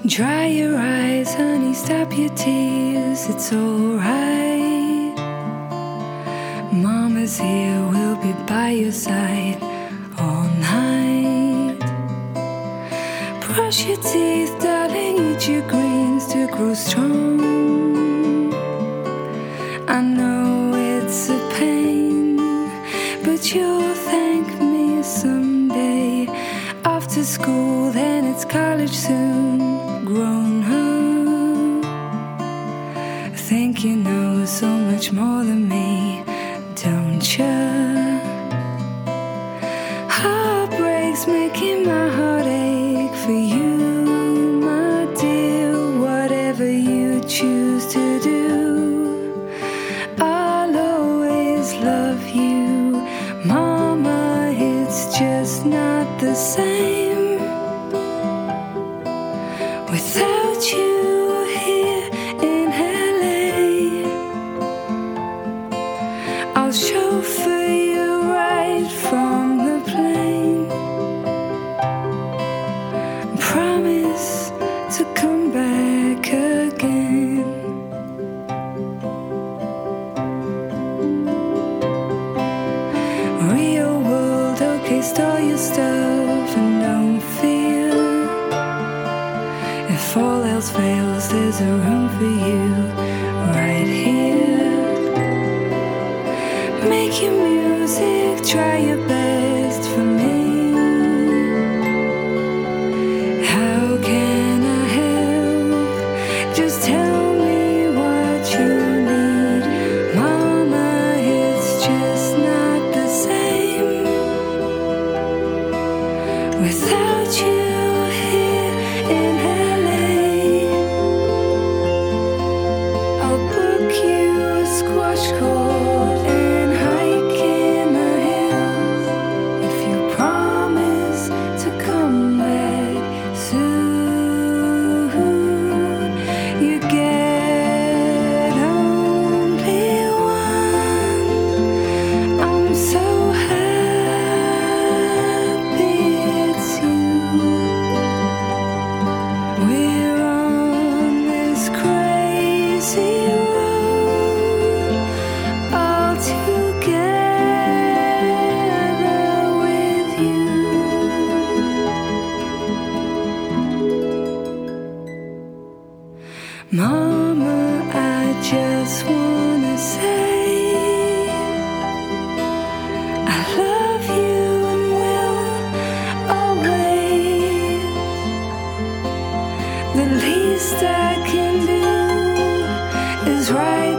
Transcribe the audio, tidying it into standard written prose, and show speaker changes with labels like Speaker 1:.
Speaker 1: Dry your eyes, honey, stop your tears, it's alright. Mama's here, we'll be by your side all night. Brush your teeth, darling, eat your greens to grow strong. I know it's a pain, but you'll thank me someday. After school, then it's college soon. Grown up, think you know so much more than me, don't you? Heartbreaks making my heart ache for you, my dear. Whatever you choose to do, I'll always love you. Mama, it's just not the same without you here in LA. I'll chauffeur you right from the plane. Promise to come back again. Real world, okay, store your stuff and don't fear. If all else fails, there's a room for you right here. Make your music, try your best for me. How can I help? Just tell me what you need. Mama, it's just not the same without you here in LA. I'll book you a squash court and hike in the hills if you promise to come back soon. You get only one. I'm so happy it's you. We're on this crazy road all together with you. Mama, I just wanna say I love you and will always. The least I can do is write